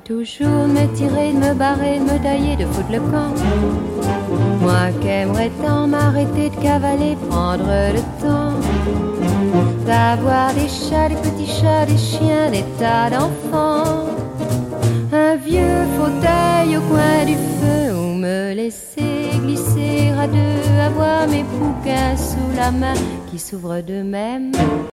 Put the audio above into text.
toujours de me tirer, de me barrer, de me tailler, de foutre le camp. Moi qu'aimerais tant m'arrêter de cavaler, prendre le temps d'avoir des chats, des petits chats, des chiens, des tas d'enfants. Un vieux fauteuil au coin du feu où me laisser glisser à deux, avoir mes bouquins sous la main qui s'ouvrent d'eux-mêmes.